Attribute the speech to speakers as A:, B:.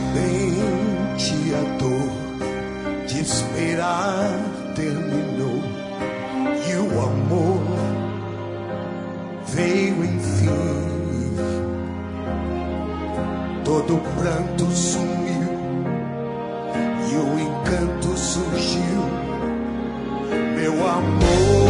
A: Finalmente a dor de esperar terminou e o amor veio enfim. Todo o pranto sumiu e o encanto surgiu. Meu amor,